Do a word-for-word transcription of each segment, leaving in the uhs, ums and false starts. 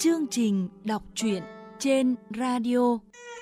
Chương trình đọc truyện trên radio.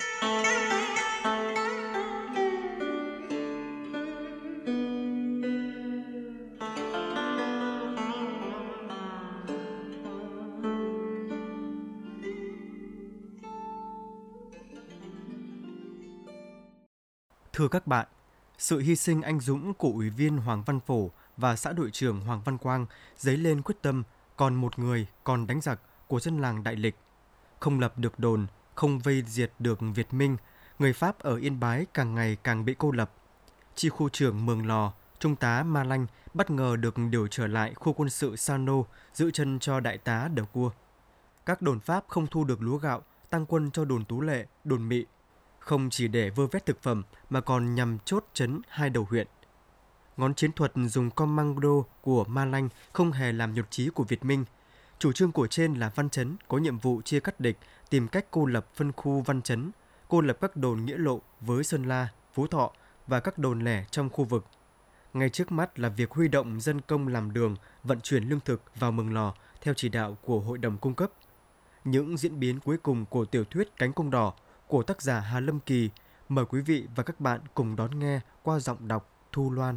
Thưa các bạn, sự hy sinh anh dũng của Ủy viên Hoàng Văn Phổ và xã đội trưởng Hoàng Văn Quang dấy lên quyết tâm còn một người còn đánh giặc của dân làng Đại Lịch. Không lập được đồn, không vây diệt được Việt Minh, người Pháp ở Yên Bái càng ngày càng bị cô lập. Chi khu trưởng Mường Lò, Trung tá Ma Lanh bất ngờ được điều trở lại khu quân sự Sa Nô giữ chân cho đại tá Đờ Cua. Các đồn Pháp không thu được lúa gạo, tăng quân cho đồn Tú Lệ, đồn Mị. Không chỉ để vơ vét thực phẩm mà còn nhằm chốt trấn hai đầu huyện. Ngón chiến thuật dùng commando của Ma Lanh không hề làm nhụt chí của Việt Minh. Chủ trương của trên là Văn Chấn có nhiệm vụ chia cắt địch, tìm cách cô lập phân khu Văn Chấn, cô lập các đồn Nghĩa Lộ với Sơn La, Phú Thọ và các đồn lẻ trong khu vực. Ngay trước mắt là việc huy động dân công làm đường, vận chuyển lương thực vào Mường Lò theo chỉ đạo của Hội đồng cung cấp. Những diễn biến cuối cùng của tiểu thuyết Cánh Cung Đỏ của tác giả Hà Lâm Kỳ, mời quý vị và các bạn cùng đón nghe qua giọng đọc Thu Loan.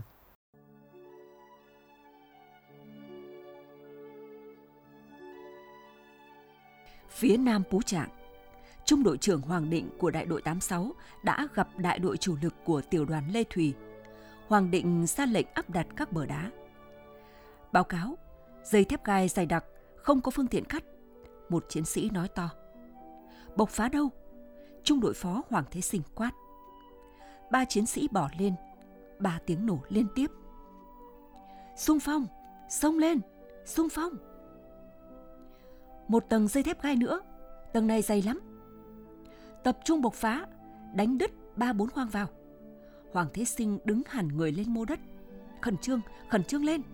Phía Nam Pú Trạng, Trung đội trưởng Hoàng Định của đại đội tám mươi sáu đã gặp đại đội chủ lực của tiểu đoàn Lê Thùy. Hoàng Định ra lệnh áp đặt các bờ đá. Báo cáo, dây thép gai dày đặc, không có phương tiện cắt. Một chiến sĩ nói to. Bộc phá đâu? Trung đội phó Hoàng Thế Sinh quát. Ba chiến sĩ bỏ lên, ba tiếng nổ liên tiếp. Xung phong, xông lên, xung phong. Một tầng dây thép gai nữa, tầng này dày lắm. Tập trung bộc phá, đánh đứt ba bốn khoang vào. Hoàng Thế Sinh đứng hẳn người lên mô đất. Khẩn trương, khẩn trương lên.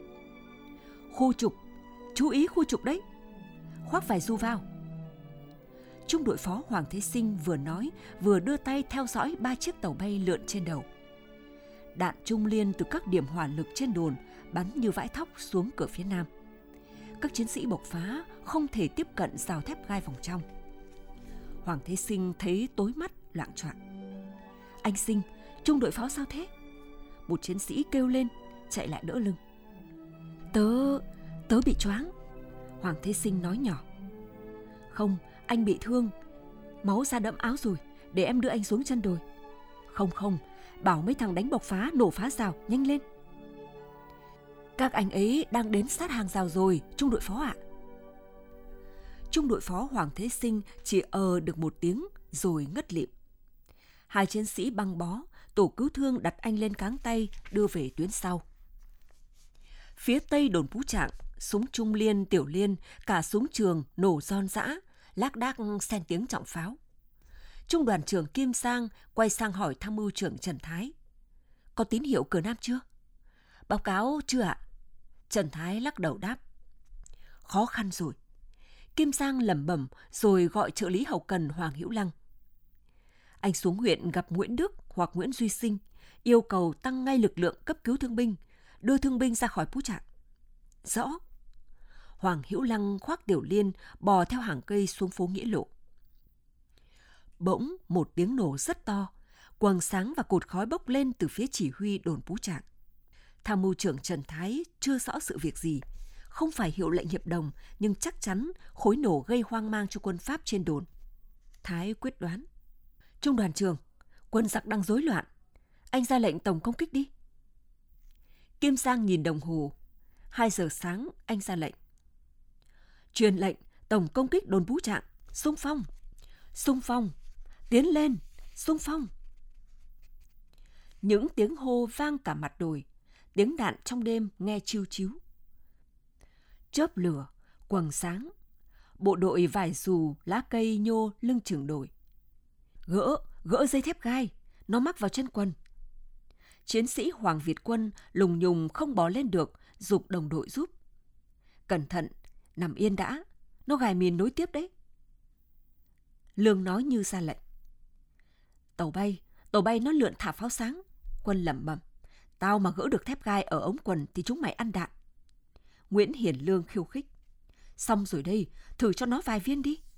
Khu trục, chú ý khu trục đấy. Khoác vải du vào. Trung đội phó Hoàng Thế Sinh vừa nói vừa đưa tay theo dõi ba chiếc tàu bay lượn trên đầu. Đạn trung liên từ các điểm hỏa lực trên đồn bắn như vãi thóc xuống cửa phía nam. Các chiến sĩ bộc phá không thể tiếp cận rào thép gai vòng trong. Hoàng Thế Sinh thấy tối mắt loạng choạng. Anh Sinh, trung đội phó sao thế? Một chiến sĩ kêu lên, chạy lại đỡ lưng. Tớ, tớ bị choáng. Hoàng Thế Sinh nói nhỏ. Không, anh bị thương, máu ra đẫm áo rồi, để em đưa anh xuống chân đồi. Không không, bảo mấy thằng đánh bộc phá nổ phá rào, nhanh lên. Các anh ấy đang đến sát hàng rào rồi, trung đội phó ạ. Trung đội phó Hoàng Thế Sinh chỉ ờ được một tiếng rồi ngất lịm. Hai chiến sĩ băng bó, tổ cứu thương đặt anh lên cáng tay đưa về tuyến sau. Phía tây đồn Pú Trạng, súng Trung Liên, Tiểu Liên, cả súng trường nổ ron dã, lác đác xen tiếng trọng pháo. Trung đoàn trưởng Kim Sang quay sang hỏi tham mưu trưởng Trần Thái. Có tín hiệu cờ Nam chưa? Báo cáo chưa ạ? Trần Thái lắc đầu đáp. Khó khăn rồi. Kim Sang lẩm bẩm rồi gọi trợ lý hậu cần Hoàng Hữu Lăng. Anh xuống huyện gặp Nguyễn Đức hoặc Nguyễn Duy Sinh, yêu cầu tăng ngay lực lượng cấp cứu thương binh, đưa thương binh ra khỏi Pú Trạng. Rõ. Hoàng Hữu Lăng khoác Tiểu Liên bò theo hàng cây xuống phố Nghĩa Lộ. Bỗng một tiếng nổ rất to, quầng sáng và cột khói bốc lên từ phía chỉ huy đồn Pú Trạng. Tham mưu trưởng Trần Thái chưa rõ sự việc gì, không phải hiệu lệnh hiệp đồng nhưng chắc chắn khối nổ gây hoang mang cho quân Pháp trên đồn. Thái quyết đoán. Trung đoàn trưởng, quân giặc đang rối loạn, anh ra lệnh tổng công kích đi. Kim Sang nhìn đồng hồ, hai giờ sáng anh ra lệnh. Truyền lệnh tổng công kích đồn Pú Trạng, xung phong, xung phong, tiến lên, xung phong. Những tiếng hô vang cả mặt đồi, tiếng đạn trong đêm nghe chiu chiu. Chớp lửa, quầng sáng, bộ đội vải dù, lá cây nhô lưng chừng đồi. Gỡ, gỡ dây thép gai, nó mắc vào chân quần. Chiến sĩ Hoàng Việt Quân lùng nhùng không bò lên được, giục đồng đội giúp. Cẩn thận, nằm yên đã, nó gài mìn nối tiếp đấy. Lương nói như ra lệnh. Tàu bay, tàu bay nó lượn thả pháo sáng. Quân lẩm bẩm. Tao mà gỡ được thép gai ở ống quần thì chúng mày ăn đạn. Nguyễn Hiển Lương khiêu khích. Xong rồi đây, thử cho nó vài viên đi.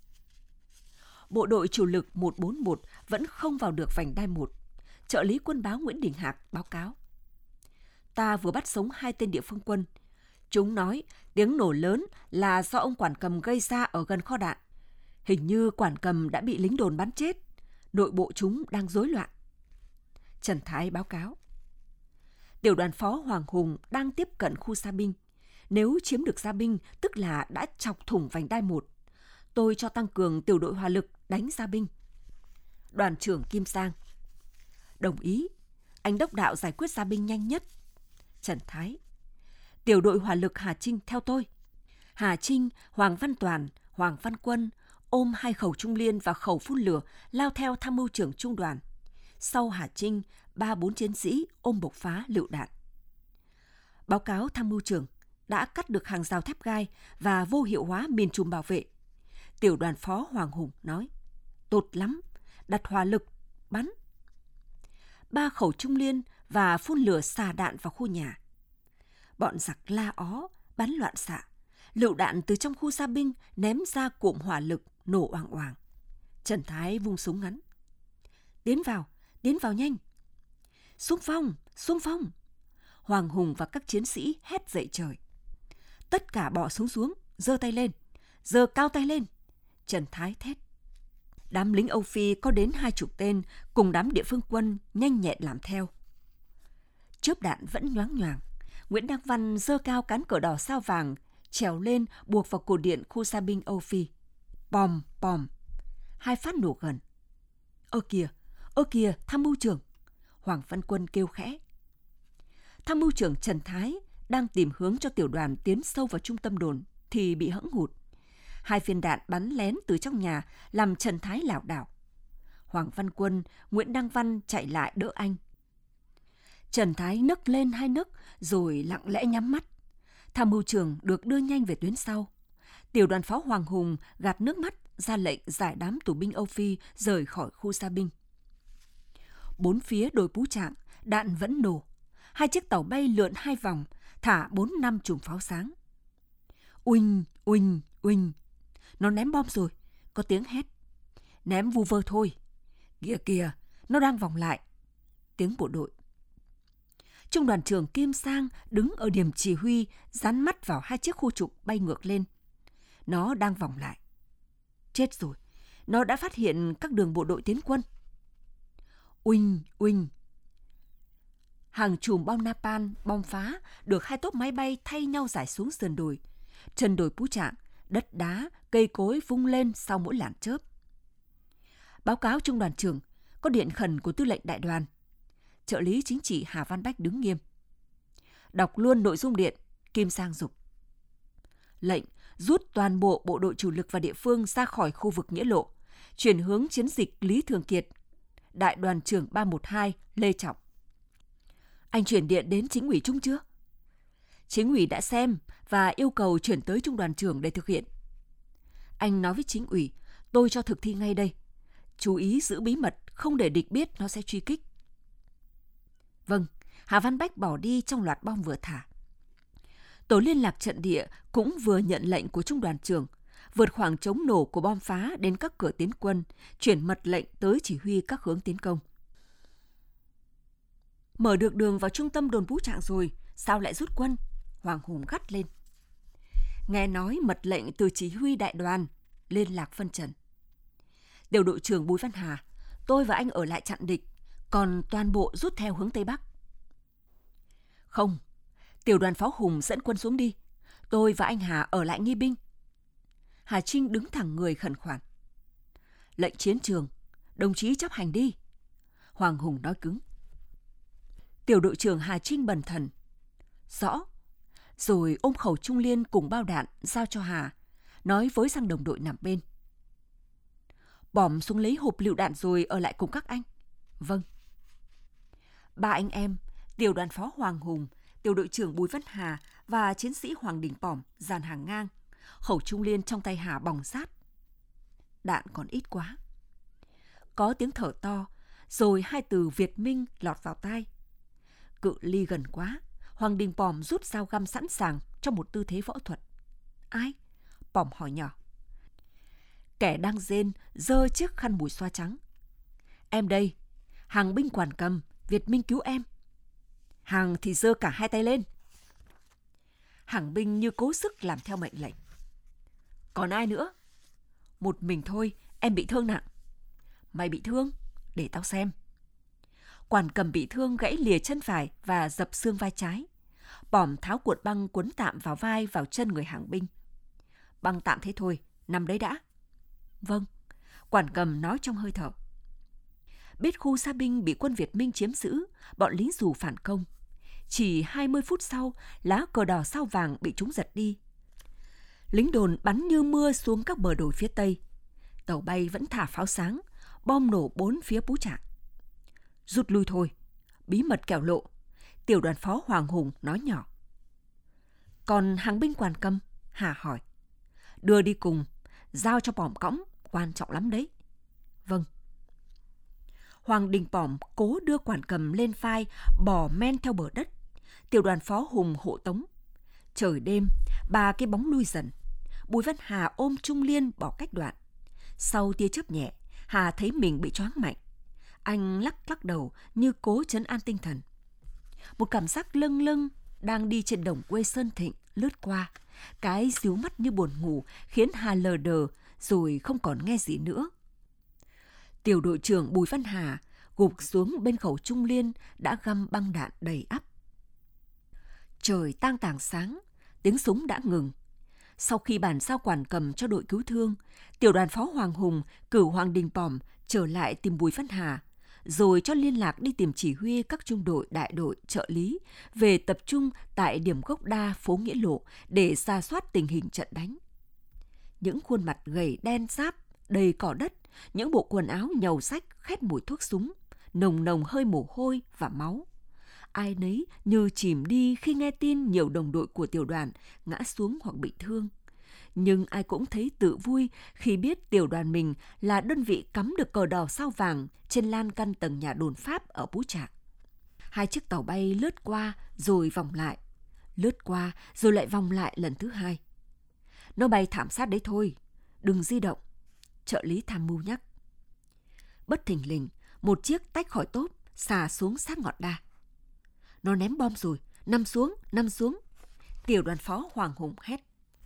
Bộ đội chủ lực một bốn một vẫn không vào được vành đai một. Trợ lý quân báo Nguyễn Đình Hạc báo cáo. Ta vừa bắt sống hai tên địa phương quân. Chúng nói tiếng nổ lớn là do ông quản cầm gây ra ở gần kho đạn. Hình như quản cầm đã bị lính đồn bắn chết. Nội bộ chúng đang rối loạn. Trần Thái báo cáo. Tiểu đoàn phó Hoàng Hùng đang tiếp cận khu Sa Binh. Nếu chiếm được Sa Binh, tức là đã chọc thủng vành đai một. Tôi cho tăng cường tiểu đội hỏa lực đánh Sa Binh. Đoàn trưởng Kim Sang. Đồng ý. Anh đốc đạo giải quyết Sa Binh nhanh nhất. Trần Thái. Tiểu đội hỏa lực Hà Trinh theo tôi. Hà Trinh, Hoàng Văn Toàn, Hoàng Văn Quân ôm hai khẩu trung liên và khẩu phun lửa lao theo tham mưu trưởng trung đoàn. Sau Hà Trinh, ba bốn chiến sĩ ôm bộc phá lựu đạn. Báo cáo tham mưu trưởng đã cắt được hàng rào thép gai và vô hiệu hóa mìn trùm bảo vệ. Tiểu đoàn phó Hoàng Hùng nói, tốt lắm, đặt hỏa lực, bắn. Ba khẩu trung liên và phun lửa xả đạn vào khu nhà. Bọn giặc la ó, bắn loạn xạ. Lựu đạn từ trong khu Sa Binh ném ra cụm hỏa lực, nổ oàng oàng. Trần Thái vung súng ngắn. Tiến vào, tiến vào nhanh. Xung phong, xung phong. Hoàng Hùng và các chiến sĩ hét dậy trời. Tất cả bỏ súng xuống, giơ tay lên, giơ cao tay lên. Trần Thái thét. Đám lính Âu Phi có đến hai chục tên cùng đám địa phương quân nhanh nhẹn làm theo. Chớp đạn vẫn nhoáng nhoàng. Nguyễn Đăng Văn giơ cao cán cờ đỏ sao vàng, trèo lên buộc vào cổ điện khu Sa Binh Âu Phi. Pòm, pòm. Hai phát nổ gần. Ơ kìa, ơ kìa, tham mưu trưởng. Hoàng Văn Quân kêu khẽ. Tham mưu trưởng Trần Thái đang tìm hướng cho tiểu đoàn tiến sâu vào trung tâm đồn thì bị hẫng hụt. Hai viên đạn bắn lén từ trong nhà làm Trần Thái lảo đảo. Hoàng Văn Quân, Nguyễn Đăng Văn chạy lại đỡ anh. Trần Thái nấc lên hai nấc rồi lặng lẽ nhắm mắt. Tham mưu trưởng được đưa nhanh về tuyến sau. Tiểu đoàn pháo Hoàng Hùng gạt nước mắt ra lệnh giải đám tù binh Âu Phi rời khỏi khu Sa Binh. Bốn phía đồi Pú Trạng, đạn vẫn nổ. Hai chiếc tàu bay lượn hai vòng, thả bốn năm chùm pháo sáng. Uỳnh, uỳnh, uỳnh. Nó ném bom rồi, có tiếng hét. Ném vu vơ thôi. Kìa kìa, nó đang vòng lại. Tiếng bộ đội. Trung đoàn trưởng Kim Sang đứng ở điểm chỉ huy, dán mắt vào hai chiếc khu trục bay ngược lên. Nó đang vòng lại. Chết rồi, nó đã phát hiện các đường bộ đội tiến quân. Uỳnh, uỳnh. Hàng chùm bom napalm, bom phá được hai tốp máy bay thay nhau rải xuống sườn đồi. Chân đồi Pú Trạng, đất đá, cây cối vung lên sau mỗi làn chớp. Báo cáo trung đoàn trưởng, có điện khẩn của tư lệnh đại đoàn. Trợ lý chính trị Hà Văn Bách đứng nghiêm. Đọc luôn nội dung điện, Kim Sang giục. Lệnh rút toàn bộ bộ đội chủ lực và địa phương ra khỏi khu vực Nghĩa Lộ, chuyển hướng chiến dịch Lý Thường Kiệt. Đại đoàn trưởng ba một hai Lê Trọng. Anh chuyển điện đến chính ủy Trung chưa? Chính ủy đã xem và yêu cầu chuyển tới trung đoàn trưởng để thực hiện. Anh nói với chính ủy, tôi cho thực thi ngay đây. Chú ý giữ bí mật, không để địch biết nó sẽ truy kích. Vâng, Hà Văn Bách bỏ đi trong loạt bom vừa thả. Tổ liên lạc trận địa cũng vừa nhận lệnh của trung đoàn trưởng, vượt khoảng chống nổ của bom phá đến các cửa tiến quân, chuyển mật lệnh tới chỉ huy các hướng tiến công. Mở được đường vào trung tâm đồn Pú Trạng rồi, sao lại rút quân? Hoàng Hùng gắt lên. Nghe nói mật lệnh từ chỉ huy đại đoàn, liên lạc phân trần. Tiểu đội trưởng Bùi Văn Hà, tôi và anh ở lại chặn địch, còn toàn bộ rút theo hướng Tây Bắc. Không, tiểu đoàn pháo Hùng dẫn quân xuống đi, tôi và anh Hà ở lại nghi binh. Hà Trinh đứng thẳng người khẩn khoản. Lệnh chiến trường, đồng chí chấp hành đi. Hoàng Hùng nói cứng. Tiểu đội trưởng Hà Trinh bần thần. Rõ. Rồi ôm khẩu trung liên cùng bao đạn giao cho Hà, nói với sang đồng đội nằm bên. Bỏm xuống lấy hộp lựu đạn rồi ở lại cùng các anh. Vâng. Ba anh em, tiểu đoàn phó Hoàng Hùng, tiểu đội trưởng Bùi Văn Hà và chiến sĩ Hoàng Đình Pỏm dàn hàng ngang. Khẩu trung liên trong tay Hà bỏng rát. Đạn còn ít quá. Có tiếng thở to, rồi hai từ Việt Minh lọt vào tai. Cự ly gần quá, Hoàng Đình Pỏm rút dao găm sẵn sàng trong một tư thế võ thuật. Ai? Pòm hỏi nhỏ. Kẻ đang rên giơ chiếc khăn mùi xoa trắng. Em đây, Hàng binh Quản Cầm, Việt Minh cứu em. Hàng thì giơ cả hai tay lên. Hàng binh như cố sức làm theo mệnh lệnh. Còn ai nữa? Một mình thôi, em bị thương nặng. Mày bị thương? Để tao xem. Quản Cầm bị thương gãy lìa chân phải và dập xương vai trái. Pòm tháo cuộn băng quấn tạm vào vai vào chân người Hàng binh. Băng tạm thế thôi, nằm đấy đã. Vâng, Quản Cầm nói trong hơi thở. Biết khu Sa Binh bị quân Việt Minh chiếm giữ, bọn lính dù phản công. Chỉ hai mươi phút sau, lá cờ đỏ sao vàng bị chúng giật đi. Lính đồn bắn như mưa xuống các bờ đồi phía tây. Tàu bay vẫn thả pháo sáng, bom nổ bốn phía Pú Trạng. Rút lui thôi, bí mật kẻo lộ, tiểu đoàn phó Hoàng Hùng nói nhỏ. Còn Hàng binh Quản Cầm? Hà hỏi. Đưa đi cùng, giao cho Pòm cõng, quan trọng lắm đấy. Vâng. Hoàng Đình Pòm cố đưa Quản Cầm lên vai, bò men theo bờ đất. Tiểu đoàn phó Hùng hộ tống. Trời đêm, ba cái bóng lui dần. Bùi Văn Hà ôm Trung Liên bỏ cách đoạn. Sau tia chớp nhẹ, Hà thấy mình bị choáng mạnh. Anh lắc lắc đầu như cố trấn an tinh thần. Một cảm giác lâng lâng đang đi trên đồng quê Sơn Thịnh lướt qua. Cái díu mắt như buồn ngủ khiến Hà lờ đờ rồi không còn nghe gì nữa. Tiểu đội trưởng Bùi Văn Hà gục xuống bên khẩu Trung Liên đã găm băng đạn đầy ắp. Trời tang tàng sáng, tiếng súng đã ngừng. Sau khi bàn giao Quản Cầm cho đội cứu thương, tiểu đoàn phó Hoàng Hùng cử Hoàng Đình Pòm trở lại tìm Bùi Văn Hà, rồi cho liên lạc đi tìm chỉ huy các trung đội, đại đội, trợ lý về tập trung tại điểm gốc đa phố Nghĩa Lộ để rà soát tình hình trận đánh. Những khuôn mặt gầy đen ráp, đầy cỏ đất, những bộ quần áo nhầu rách khét mùi thuốc súng, nồng nồng hơi mồ hôi và máu. Ai nấy như chìm đi khi nghe tin nhiều đồng đội của tiểu đoàn ngã xuống hoặc bị thương. Nhưng ai cũng thấy tự vui khi biết tiểu đoàn mình là đơn vị cắm được cờ đỏ sao vàng trên lan căn tầng nhà đồn Pháp ở Pú Trạng. Hai chiếc tàu bay lướt qua rồi vòng lại, lướt qua rồi lại vòng lại lần thứ hai. Nó bay thảm sát đấy thôi, đừng di động, trợ lý tham mưu nhắc. Bất thình lình, một chiếc tách khỏi tốp xà xuống sát ngọn đa. Nó ném bom rồi, nằm xuống, nằm xuống. Tiểu đoàn phó Hoàng Hùng hét.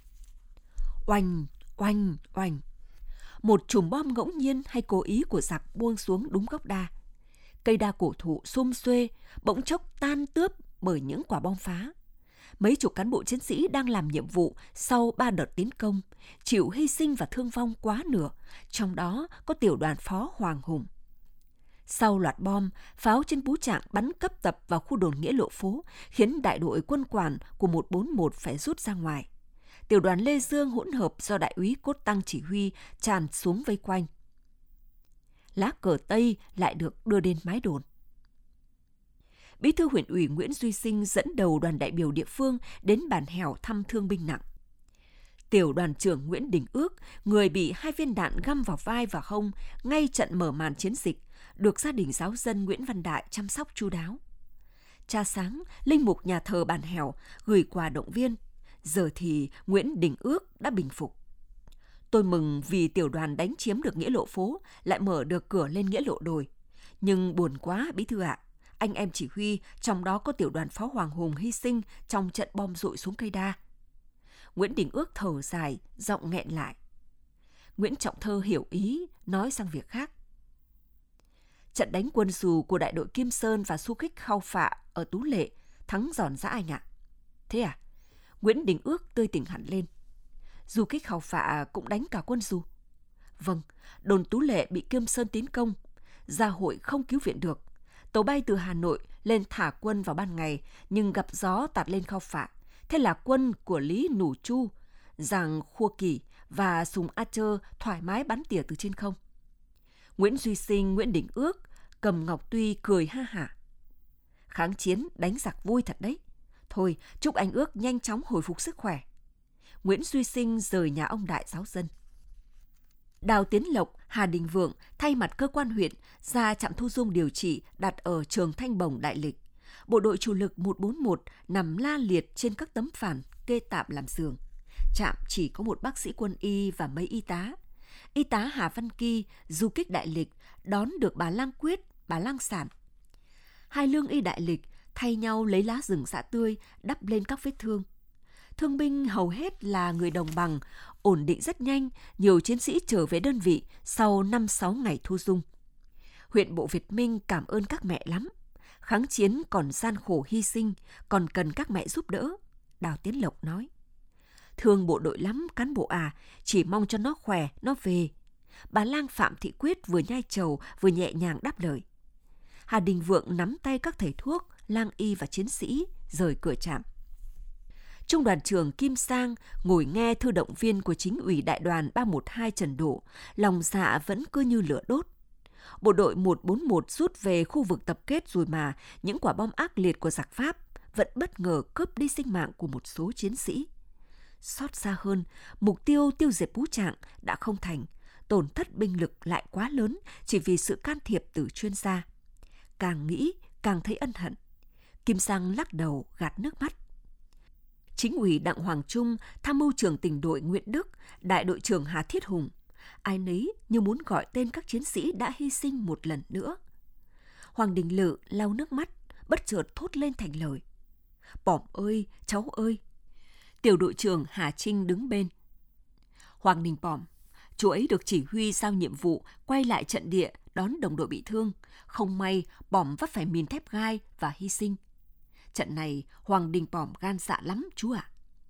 Oanh, oanh, oanh. Một chùm bom ngẫu nhiên hay cố ý của giặc buông xuống đúng gốc đa. Cây đa cổ thụ xum xuê, bỗng chốc tan tướp bởi những quả bom phá. Mấy chục cán bộ chiến sĩ đang làm nhiệm vụ sau ba đợt tiến công, chịu hy sinh và thương vong quá nửa, trong đó có tiểu đoàn phó Hoàng Hùng. Sau loạt bom, pháo trên Pú Trạng bắn cấp tập vào khu đồn Nghĩa Lộ phố, khiến đại đội quân quản của một bốn một phải rút ra ngoài. Tiểu đoàn Lê Dương hỗn hợp do đại úy Cốt Tăng chỉ huy tràn xuống vây quanh. Lá cờ Tây lại được đưa đến mái đồn. Bí thư huyện ủy Nguyễn Duy Sinh dẫn đầu đoàn đại biểu địa phương đến Bản Hèo thăm thương binh nặng. Tiểu đoàn trưởng Nguyễn Đình Ước, người bị hai viên đạn găm vào vai và hông ngay trận mở màn chiến dịch, được gia đình giáo dân Nguyễn Văn Đại chăm sóc chu đáo. Cha sáng, linh mục nhà thờ Bản Hèo gửi quà động viên. Giờ thì Nguyễn Đình Ước đã bình phục. Tôi mừng vì tiểu đoàn đánh chiếm được Nghĩa Lộ phố, lại mở được cửa lên Nghĩa Lộ đồi. Nhưng buồn quá bí thư ạ. Anh em chỉ huy, trong đó có tiểu đoàn phó Hoàng Hùng hy sinh trong trận bom dội xuống cây đa. Nguyễn Đình Ước thở dài, giọng nghẹn lại. Nguyễn Trọng Thơ hiểu ý, nói sang việc khác. Trận đánh quân dù của đại đội Kim Sơn và xu kích Khao Phạ ở Tú Lệ thắng giòn giã anh ạ. Thế à? Nguyễn Đình Ước tươi tỉnh hẳn lên. Du kích Khao Phạ cũng đánh cả quân dù. Vâng, đồn Tú Lệ bị Kim Sơn tiến công. Gia hội không cứu viện được. Tàu bay từ Hà Nội lên thả quân vào ban ngày, nhưng gặp gió tạt lên Khao Phạ. Thế là quân của Lý Nủ Chu, Giàng Khua Kỳ và Sùng A Chơ thoải mái bắn tỉa từ trên không. Nguyễn Duy Sinh, Nguyễn Đình Ước, Cầm Ngọc Tuy cười ha hả. Kháng chiến đánh giặc vui thật đấy. Thôi, chúc anh Ước nhanh chóng hồi phục sức khỏe. Nguyễn Duy Sinh rời nhà ông đại giáo dân. Đào Tiến Lộc, Hà Đình Vượng thay mặt cơ quan huyện ra trạm thu dung điều trị đặt ở trường Thanh Bồng Đại Lịch. Bộ đội chủ lực một bốn một nằm la liệt trên các tấm phản kê tạm làm giường. trạm chỉ có một bác sĩ quân y và mấy y tá. Y tá Hà Văn Kỳ, du kích đại lịch, đón được bà Lang Quyết, bà Lang Sản. Hai lương y đại lịch thay nhau lấy lá rừng xạ tươi đắp lên các vết thương. Thương binh hầu hết là người đồng bằng, ổn định rất nhanh, nhiều chiến sĩ trở về đơn vị sau năm sáu ngày thu dung. Huyện Bộ Việt Minh cảm ơn các mẹ lắm. Kháng chiến còn gian khổ hy sinh, còn cần các mẹ giúp đỡ, Đào Tiến Lộc nói. Thương bộ đội lắm cán bộ à, chỉ mong cho nó khỏe, nó về. Bà Lang Phạm Thị Quyết vừa nhai trầu vừa nhẹ nhàng đáp lời. Hà Đình Vượng nắm tay các thầy thuốc, lang y và chiến sĩ, rời cửa trạm. Trung đoàn trưởng Kim Sang ngồi nghe thư động viên của chính ủy đại đoàn ba một hai Trần Độ, lòng dạ vẫn cứ như lửa đốt. Bộ đội một bốn một rút về khu vực tập kết rồi mà những quả bom ác liệt của giặc Pháp vẫn bất ngờ cướp đi sinh mạng của một số chiến sĩ. Xót xa hơn, mục tiêu tiêu diệt Pú Trạng đã không thành, tổn thất binh lực lại quá lớn chỉ vì sự can thiệp từ chuyên gia. Càng nghĩ, càng thấy ân hận. Kim Sang lắc đầu gạt nước mắt. Chính ủy Đặng Hoàng Trung, tham mưu trưởng tỉnh đội Nguyễn Đức, đại đội trưởng Hà Thiết Hùng, ai nấy như muốn gọi tên các chiến sĩ đã hy sinh một lần nữa. Hoàng Đình Lự lau nước mắt, bất chợt thốt lên thành lời. Bỏm ơi, cháu ơi! Tiểu đội trưởng Hà Trinh đứng bên. Hoàng Đình Bỏm, chú ấy được chỉ huy giao nhiệm vụ quay lại trận địa đón đồng đội bị thương. Không may, Bỏm vấp phải mìn thép gai và hy sinh. Trận này, Hoàng Đình Bỏm gan dạ lắm chú ạ. À.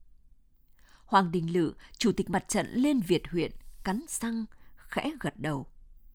Hoàng Đình Lự, chủ tịch mặt trận Liên Việt huyện, cắn răng, khẽ gật đầu.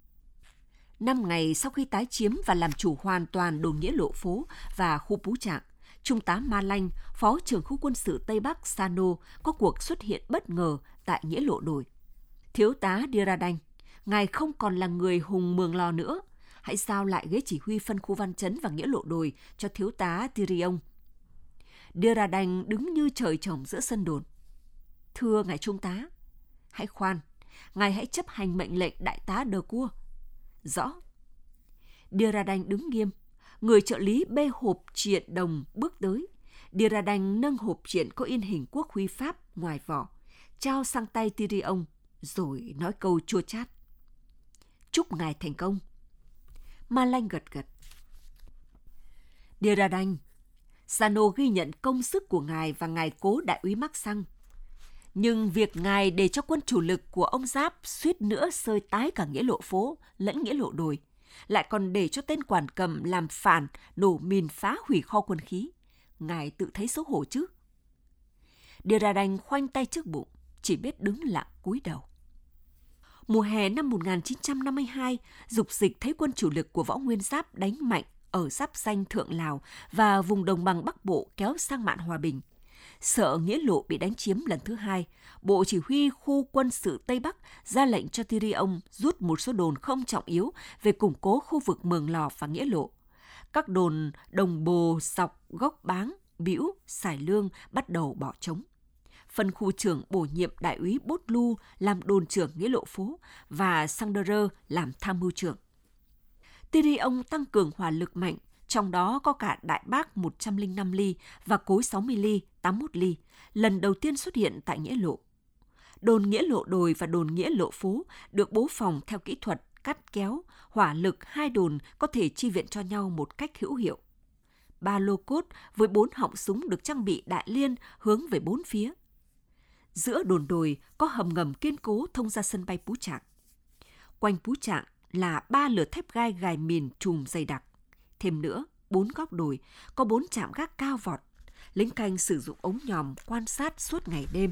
Năm ngày sau khi tái chiếm và làm chủ hoàn toàn đồn Nghĩa Lộ Phố và khu Pú Trạng, Trung tá Ma Lanh, Phó trưởng khu quân sự Tây Bắc Sano có cuộc xuất hiện bất ngờ tại Nghĩa Lộ Đồi. Thiếu tá Dira Đanh, ngài không còn là người hùng Mường Lò nữa. Hãy giao lại ghế chỉ huy phân khu Văn Chấn và Nghĩa Lộ Đồi cho thiếu tá Tirion. Dira Đanh đứng như trời trồng giữa sân đồn. Thưa ngài Trung tá, hãy khoan, ngài hãy chấp hành mệnh lệnh đại tá Đờ Cua. Rõ. Dira Đanh đứng nghiêm. Người trợ lý bê hộp triện đồng bước tới. Dira Đanh nâng hộp triện có in hình quốc huy Pháp ngoài vỏ, trao sang tay Tirion, rồi nói câu chua chát. Chúc ngài thành công. Ma Lanh gật gật. Dira Đanh, Sano ghi nhận công sức của ngài và ngài cố đại úy Mắc Xăng. Nhưng việc ngài để cho quân chủ lực của ông Giáp suýt nữa sơi tái cả Nghĩa Lộ Phố lẫn Nghĩa Lộ Đồi, lại còn để cho tên quản cầm làm phản, nổ mìn phá hủy kho quân khí. Ngài tự thấy xấu hổ chứ? Dira Đanh khoanh tay trước bụng, chỉ biết đứng lặng cúi đầu. Mùa hè năm một nghìn chín trăm năm mươi hai, Dục Dịch thấy quân chủ lực của Võ Nguyên Giáp đánh mạnh ở giáp ranh Thượng Lào và vùng đồng bằng Bắc Bộ kéo sang Mạn Hòa Bình. Sợ Nghĩa Lộ bị đánh chiếm lần thứ hai, Bộ Chỉ huy khu quân sự Tây Bắc ra lệnh cho Tirion rút một số đồn không trọng yếu về củng cố khu vực Mường Lò và Nghĩa Lộ. Các đồn Đồng Bồ, Sọc, Gốc Báng, Bĩu, Sải Lương bắt đầu bỏ trống. Phân khu trưởng bổ nhiệm đại úy Bốt Lu làm đồn trưởng Nghĩa Lộ Phố và Sanderer làm tham mưu trưởng. Tirion tăng cường hỏa lực mạnh, trong đó có cả đại bác một trăm lẻ năm ly và cối sáu mươi ly, tám mươi mốt ly, lần đầu tiên xuất hiện tại Nghĩa Lộ. Đồn Nghĩa Lộ Đồi và đồn Nghĩa Lộ Phố được bố phòng theo kỹ thuật cắt kéo, hỏa lực hai đồn có thể chi viện cho nhau một cách hữu hiệu. Ba lô cốt với bốn họng súng được trang bị đại liên hướng về bốn phía. Giữa đồn đồi có hầm ngầm kiên cố thông ra sân bay Pú Trạng. Quanh Pú Trạng là ba lửa thép gai gài mìn trùm dày đặc. Thêm nữa, bốn góc đồi có bốn trạm gác cao vọt. Lính canh sử dụng ống nhòm quan sát suốt ngày đêm.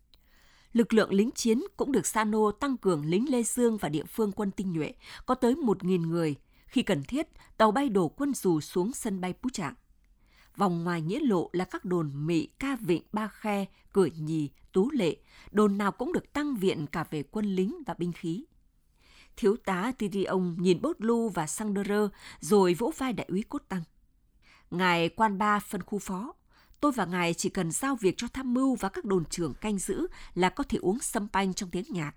Lực lượng lính chiến cũng được Sano tăng cường lính Lê Dương và địa phương quân tinh nhuệ, có tới một nghìn người. Khi cần thiết, tàu bay đổ quân dù xuống sân bay Pú Trạng. Vòng ngoài Nghĩa Lộ là các đồn Mị, Ca Vịnh, Ba Khe, Cửa Nhì, Tú Lệ. Đồn nào cũng được tăng viện cả về quân lính và binh khí. Thiếu tá Tirion nhìn Bốt Lu và Sanderer rồi vỗ vai đại úy Cốt Tăng. Ngài quan ba phân khu phó, tôi và ngài chỉ cần giao việc cho tham mưu và các đồn trưởng canh giữ là có thể uống sâm panh trong tiếng nhạc.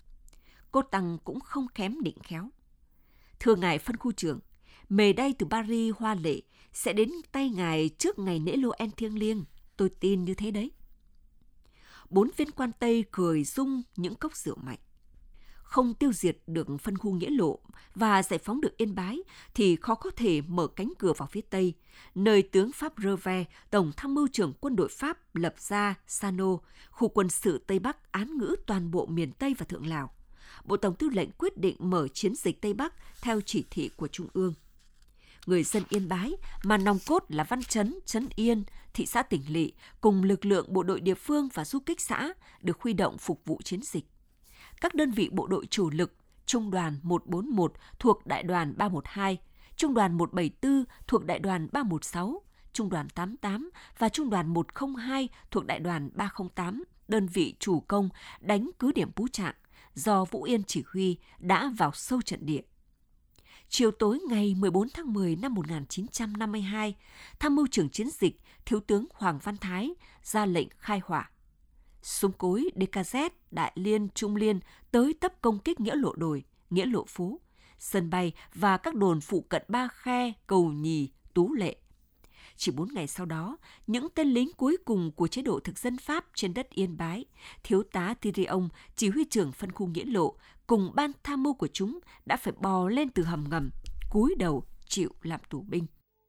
Cốt Tăng cũng không kém định khéo. Thưa ngài phân khu trưởng, mề đay từ Paris hoa lệ sẽ đến tay ngài trước ngày lễ Noel thiêng liêng, tôi tin như thế đấy. bốn viên quan Tây cười rung những cốc rượu mạnh. Không tiêu diệt được phân khu Nghĩa Lộ và giải phóng được Yên Bái thì khó có thể mở cánh cửa vào phía Tây, nơi tướng Pháp Reve, tổng tham mưu trưởng quân đội Pháp lập ra Sano, khu quân sự Tây Bắc án ngữ toàn bộ miền Tây và Thượng Lào. Bộ Tổng tư lệnh quyết định mở chiến dịch Tây Bắc theo chỉ thị của Trung ương. Người dân Yên Bái mà nòng cốt là Văn Chấn, Trấn Yên, thị xã Tỉnh Lỵ cùng lực lượng bộ đội địa phương và du kích xã được huy động phục vụ chiến dịch. Các đơn vị bộ đội chủ lực, Trung đoàn một bốn một thuộc Đại đoàn ba một hai, Trung đoàn một bảy tư thuộc Đại đoàn ba một sáu, Trung đoàn tám tám và Trung đoàn một không hai thuộc Đại đoàn ba không tám, đơn vị chủ công đánh cứ điểm Pú Trạng, do Vũ Yên chỉ huy đã vào sâu trận địa. Chiều tối ngày mười bốn tháng mười năm một nghìn chín trăm năm mươi hai, tham mưu trưởng chiến dịch Thiếu tướng Hoàng Văn Thái ra lệnh khai hỏa. Súng cối đê ca zét, Đại Liên, Trung Liên tới tấp công kích Nghĩa Lộ Đồi, Nghĩa Lộ Phú, sân bay và các đồn phụ cận Ba Khe, Cầu Nhì, Tú Lệ. Chỉ bốn ngày sau đó, những tên lính cuối cùng của chế độ thực dân Pháp trên đất Yên Bái, Thiếu tá Thirion, chỉ huy trưởng phân khu Nghĩa Lộ, cùng ban tham mưu của chúng đã phải bò lên từ hầm ngầm, cúi đầu chịu làm tù binh.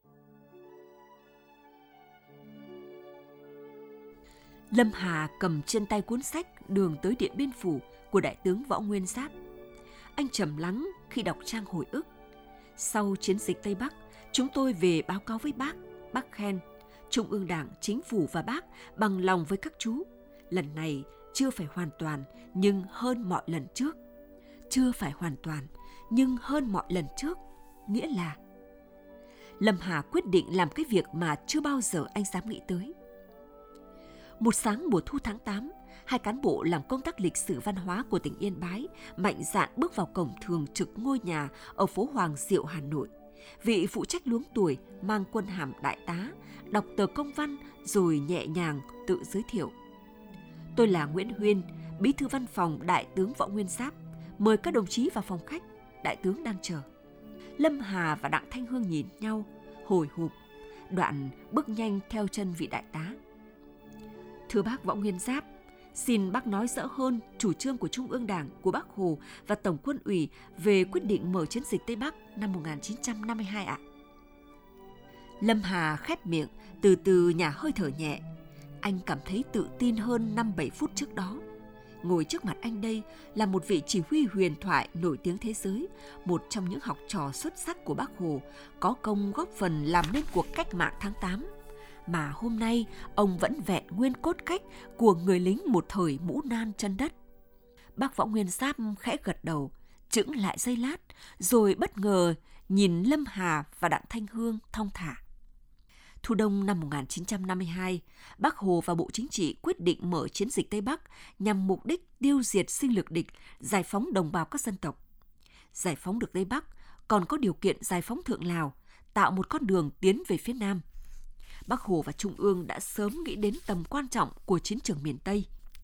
Lâm Hà cầm trên tay cuốn sách Đường tới Điện Biên Phủ của Đại tướng Võ Nguyên Giáp. Anh trầm lắng khi đọc trang hồi ức. Sau chiến dịch Tây Bắc, chúng tôi về báo cáo với bác. Bác khen, Trung ương Đảng, Chính phủ và bác bằng lòng với các chú. Lần này chưa phải hoàn toàn, nhưng hơn mọi lần trước. Chưa phải hoàn toàn, nhưng hơn mọi lần trước. Nghĩa là Lâm Hà quyết định làm cái việc mà chưa bao giờ anh dám nghĩ tới. Một sáng mùa thu tháng tám, hai cán bộ làm công tác lịch sử văn hóa của tỉnh Yên Bái mạnh dạn bước vào cổng thường trực ngôi nhà ở phố Hoàng Diệu, Hà Nội. Vị phụ trách luống tuổi mang quân hàm đại tá, đọc tờ công văn rồi nhẹ nhàng tự giới thiệu. Tôi là Nguyễn Huyên, bí thư văn phòng Đại tướng Võ Nguyên Giáp. Mời các đồng chí vào phòng khách, Đại tướng đang chờ. Lâm Hà và Đặng Thanh Hương nhìn nhau, hồi hộp. Đoạn bước nhanh theo chân vị đại tá. Thưa bác Võ Nguyên Giáp, xin bác nói rõ hơn chủ trương của Trung ương Đảng, của Bác Hồ và Tổng quân ủy về quyết định mở chiến dịch Tây Bắc năm một nghìn chín trăm năm mươi hai ạ. Lâm Hà khép miệng, từ từ nhả hơi thở nhẹ. Anh cảm thấy tự tin hơn năm bảy phút trước đó. Ngồi trước mặt anh đây là một vị chỉ huy huyền thoại nổi tiếng thế giới, một trong những học trò xuất sắc của Bác Hồ, có công góp phần làm nên cuộc cách mạng tháng tám. Mà hôm nay ông vẫn vẹn nguyên cốt cách của người lính một thời mũ nan chân đất. Bác Võ Nguyên Giáp khẽ gật đầu, chững lại giây lát, rồi bất ngờ nhìn Lâm Hà và Đặng Thanh Hương thong thả. Thu đông năm một nghìn chín trăm năm mươi hai, Bác Hồ và Bộ Chính trị quyết định mở chiến dịch Tây Bắc nhằm mục đích tiêu diệt sinh lực địch, giải phóng đồng bào các dân tộc. Giải phóng được Tây Bắc còn có điều kiện giải phóng Thượng Lào, tạo một con đường tiến về phía Nam. Bác Hồ và Trung ương đã sớm nghĩ đến tầm quan trọng của chiến trường miền Tây.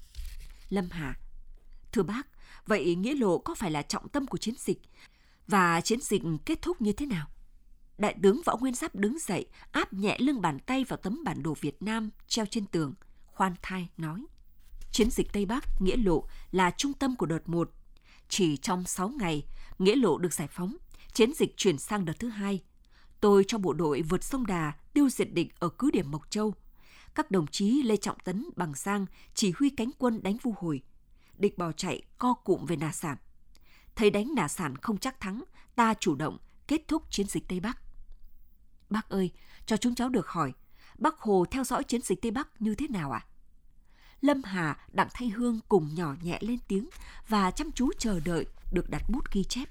Lâm Hà: Thưa bác, vậy Nghĩa Lộ có phải là trọng tâm của chiến dịch? Và chiến dịch kết thúc như thế nào? Đại tướng Võ Nguyên Giáp đứng dậy, áp nhẹ lưng bàn tay vào tấm bản đồ Việt Nam treo trên tường, khoan thai nói: Chiến dịch Tây Bắc, Nghĩa Lộ là trung tâm của đợt một. Chỉ trong sáu ngày, Nghĩa Lộ được giải phóng, chiến dịch chuyển sang đợt thứ hai. Tôi cho bộ đội vượt sông Đà, tiêu diệt địch ở cứ điểm Mộc Châu. Các đồng chí Lê Trọng Tấn, Bằng Giang chỉ huy cánh quân đánh Vu Hồi. Địch bỏ chạy co cụm về Nà Sản. Thấy đánh Nà Sản không chắc thắng, ta chủ động kết thúc chiến dịch Tây Bắc. Bác ơi, cho chúng cháu được hỏi, Bác Hồ theo dõi chiến dịch Tây Bắc như thế nào ạ? À? Lâm Hà, Đặng Thanh Hương cùng nhỏ nhẹ lên tiếng và chăm chú chờ đợi được đặt bút ghi chép.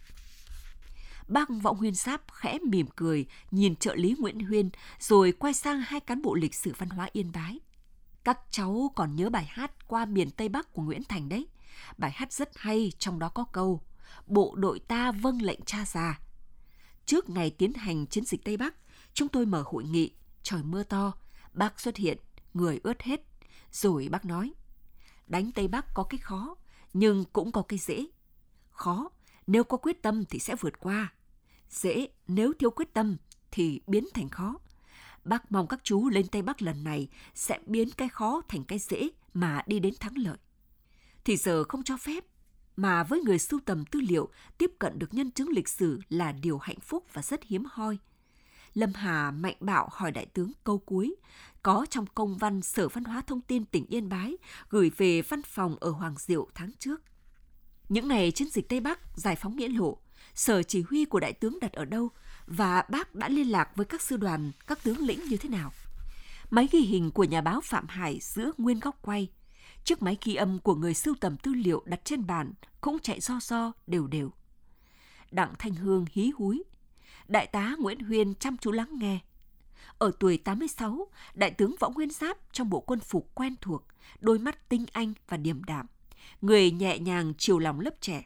Bác Võ Nguyên Giáp khẽ mỉm cười nhìn trợ lý Nguyễn Huyên rồi quay sang hai cán bộ lịch sử văn hóa Yên Bái. Các cháu còn nhớ bài hát Qua miền Tây Bắc của Nguyễn Thành đấy. Bài hát rất hay, trong đó có câu Bộ đội ta vâng lệnh cha già. Trước ngày tiến hành chiến dịch Tây Bắc, chúng tôi mở hội nghị, trời mưa to, bác xuất hiện, người ướt hết. Rồi bác nói, đánh Tây Bắc có cái khó, nhưng cũng có cái dễ. Khó, nếu có quyết tâm thì sẽ vượt qua. Dễ, nếu thiếu quyết tâm thì biến thành khó. Bác mong các chú lên Tây Bắc lần này sẽ biến cái khó thành cái dễ mà đi đến thắng lợi. Thì giờ không cho phép, mà với người sưu tầm tư liệu tiếp cận được nhân chứng lịch sử là điều hạnh phúc và rất hiếm hoi. Lâm Hà mạnh bạo hỏi đại tướng câu cuối, có trong công văn Sở Văn hóa Thông tin tỉnh Yên Bái gửi về văn phòng ở Hoàng Diệu tháng trước. Những ngày chiến dịch Tây Bắc, giải phóng Nghĩa Lộ, sở chỉ huy của đại tướng đặt ở đâu và bác đã liên lạc với các sư đoàn, các tướng lĩnh như thế nào? Máy ghi hình của nhà báo Phạm Hải giữa nguyên góc quay, chiếc máy ghi âm của người sưu tầm tư liệu đặt trên bàn cũng chạy ro ro đều đều. Đặng Thanh Hương hí húi, đại tá Nguyễn Huyên chăm chú lắng nghe. Ở tuổi tám mươi sáu, đại tướng Võ Nguyên Giáp trong bộ quân phục quen thuộc, đôi mắt tinh anh và điềm đạm, người nhẹ nhàng chiều lòng lớp trẻ.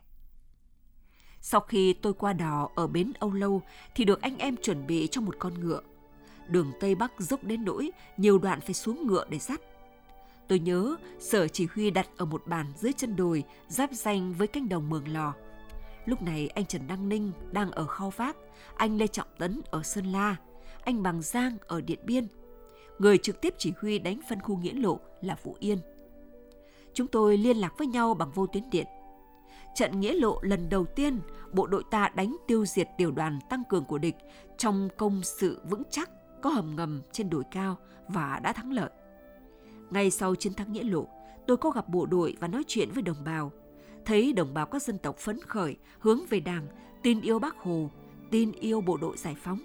Sau khi tôi qua đò ở bến Âu Lâu thì được anh em chuẩn bị cho một con ngựa. Đường Tây Bắc dốc đến nỗi nhiều đoạn phải xuống ngựa để dắt. Tôi nhớ sở chỉ huy đặt ở một bàn dưới chân đồi giáp ranh với cánh đồng Mường Lò. Lúc này anh Trần Đăng Ninh đang ở Khao Vác, anh Lê Trọng Tấn ở Sơn La, anh Bằng Giang ở Điện Biên. Người trực tiếp chỉ huy đánh phân khu Nghĩa Lộ là Vũ Yên. Chúng tôi liên lạc với nhau bằng vô tuyến điện. Trận Nghĩa Lộ lần đầu tiên, bộ đội ta đánh tiêu diệt tiểu đoàn tăng cường của địch trong công sự vững chắc, có hầm ngầm trên đồi cao và đã thắng lợi. Ngay sau chiến thắng Nghĩa Lộ, tôi có gặp bộ đội và nói chuyện với đồng bào. Thấy đồng bào các dân tộc phấn khởi, hướng về Đảng, tin yêu Bác Hồ, tin yêu bộ đội giải phóng.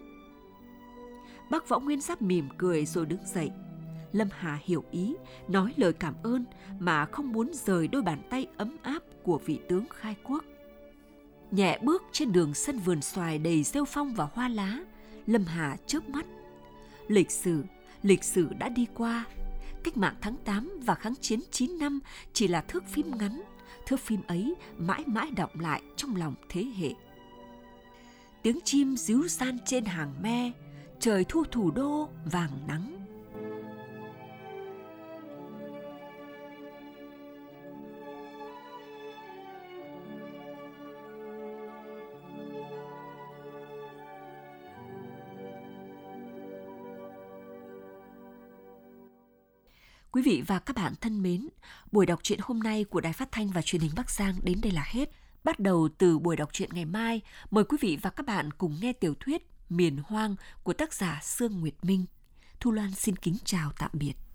Bác Võ Nguyên Giáp mỉm cười rồi đứng dậy. Lâm Hà hiểu ý, nói lời cảm ơn mà không muốn rời đôi bàn tay ấm áp của vị tướng khai quốc. Nhẹ bước trên đường sân vườn xoài đầy rêu phong và hoa lá, Lâm Hà chớp mắt. Lịch sử, lịch sử đã đi qua. Cách mạng tháng tám và kháng chiến chín năm chỉ là thước phim ngắn. Thước phim ấy mãi mãi đọng lại trong lòng thế hệ. Tiếng chim ríu san trên hàng me, trời thu thủ đô vàng nắng. Quý vị và các bạn thân mến, buổi đọc truyện hôm nay của Đài Phát thanh và Truyền hình Bắc Giang đến đây là hết. Bắt đầu từ buổi đọc truyện ngày mai, mời quý vị và các bạn cùng nghe tiểu thuyết Miền Hoang của tác giả Sương Nguyệt Minh. Thu Loan xin kính chào tạm biệt.